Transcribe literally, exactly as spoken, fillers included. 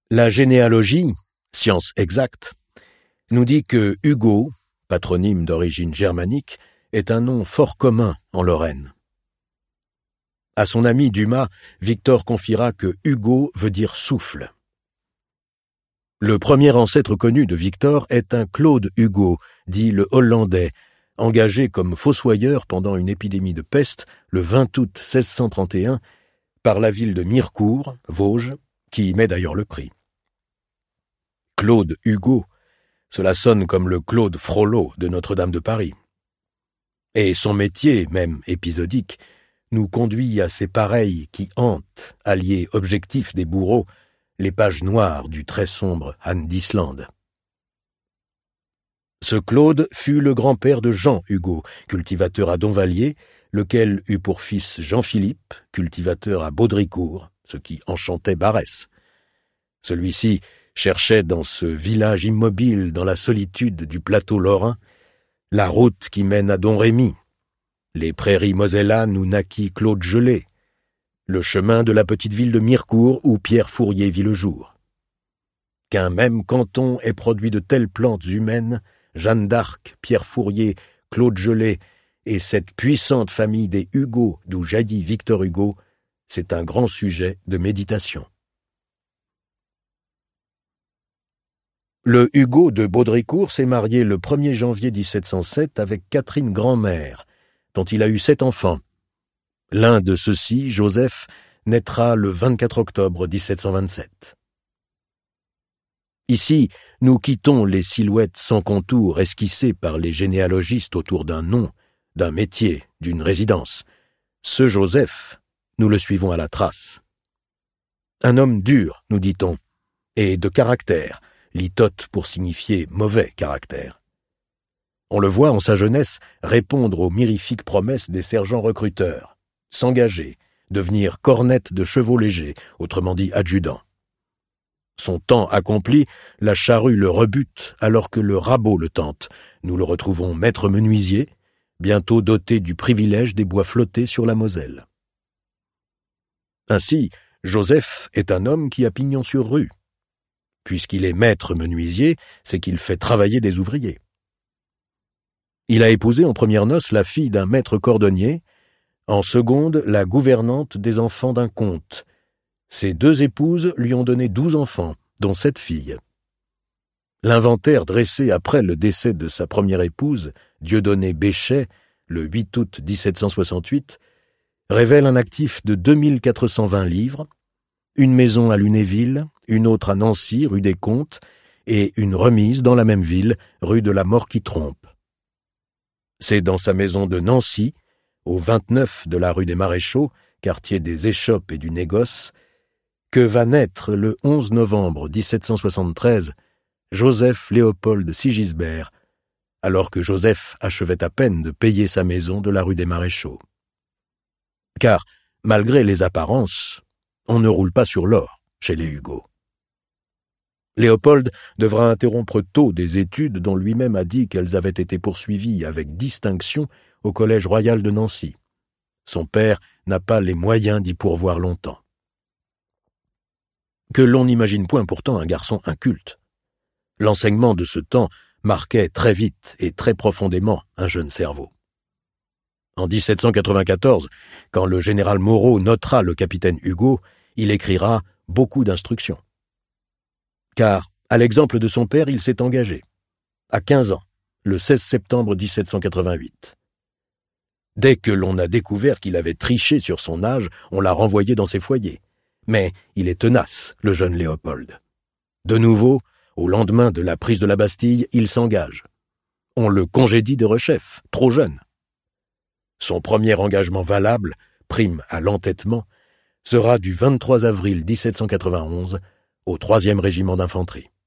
La généalogie, science exacte, nous dit que Hugo, patronyme d'origine germanique, est un nom fort commun en Lorraine. À son ami Dumas, Victor confiera que Hugo veut dire souffle. Le premier ancêtre connu de Victor est un Claude Hugo, dit le Hollandais, engagé comme fossoyeur pendant une épidémie de peste le vingt août seize cent trente et un par la ville de Mirecourt, Vosges, qui y met d'ailleurs le prix. Claude Hugo, cela sonne comme le Claude Frollo de Notre-Dame de Paris. Et son métier, même épisodique, nous conduit à ces pareils qui hantent, alliés objectifs des bourreaux, les pages noires du très sombre Anne d'Islande. Ce Claude fut le grand-père de Jean Hugo, cultivateur à Donvallier, lequel eut pour fils Jean-Philippe, cultivateur à Baudricourt, ce qui enchantait Barès. Celui-ci cherchait dans ce village immobile dans la solitude du plateau lorrain la route qui mène à Domrémy, les prairies mosellanes où naquit Claude Gelée, le chemin de la petite ville de Mirecourt où Pierre Fourier vit le jour. Qu'un même canton ait produit de telles plantes humaines, Jeanne d'Arc, Pierre Fourier, Claude Gelée et cette puissante famille des Hugo d'où jaillit Victor Hugo, c'est un grand sujet de méditation. Le Hugo de Baudricourt s'est marié le premier janvier dix-sept cent sept avec Catherine Grandmère, dont il a eu sept enfants. L'un de ceux-ci, Joseph, naîtra le vingt-quatre octobre dix-sept cent vingt-sept. Ici, nous quittons les silhouettes sans contour esquissées par les généalogistes autour d'un nom, d'un métier, d'une résidence. Ce Joseph, nous le suivons à la trace. Un homme dur, nous dit-on, et de caractère, litote pour signifier mauvais caractère. On le voit en sa jeunesse répondre aux mirifiques promesses des sergents recruteurs, s'engager, devenir cornette de chevaux légers, autrement dit adjudant. Son temps accompli, la charrue le rebute alors que le rabot le tente. Nous le retrouvons maître menuisier, bientôt doté du privilège des bois flottés sur la Moselle. Ainsi, Joseph est un homme qui a pignon sur rue. Puisqu'il est maître menuisier, c'est qu'il fait travailler des ouvriers. Il a épousé en premières noces la fille d'un maître cordonnier, en seconde la gouvernante des enfants d'un comte. Ces deux épouses lui ont donné douze enfants, dont sept filles. L'inventaire dressé après le décès de sa première épouse, Dieudonné Béchet, le huit août dix-sept cent soixante-huit, révèle un actif de deux mille quatre cent vingt livres, une maison à Lunéville, une autre à Nancy, rue des Comtes, et une remise dans la même ville, rue de la Mort-qui-Trompe. C'est dans sa maison de Nancy, au vingt-neuf de la rue des Maréchaux, quartier des Échoppes et du Négoce, que va naître le onze novembre dix-sept cent soixante-treize Joseph Léopold Sigisbert, alors que Joseph achevait à peine de payer sa maison de la rue des Maréchaux. Car, malgré les apparences, on ne roule pas sur l'or chez les Hugo. Léopold devra interrompre tôt des études dont lui-même a dit qu'elles avaient été poursuivies avec distinction au Collège royal de Nancy. Son père n'a pas les moyens d'y pourvoir longtemps. Que l'on n'imagine point pourtant un garçon inculte. L'enseignement de ce temps marquait très vite et très profondément un jeune cerveau. En dix-sept cent quatre-vingt-quatorze, quand le général Moreau notera le capitaine Hugo, il écrira beaucoup d'instructions. Car, à l'exemple de son père, il s'est engagé, à quinze ans, le seize septembre dix-sept cent quatre-vingt-huit. Dès que l'on a découvert qu'il avait triché sur son âge, on l'a renvoyé dans ses foyers. Mais il est tenace, le jeune Léopold. De nouveau, au lendemain de la prise de la Bastille, il s'engage. On le congédie de rechef, trop jeune. Son premier engagement valable, prime à l'entêtement, sera du vingt-trois avril dix-sept cent quatre-vingt-onze au troisième régiment d'infanterie.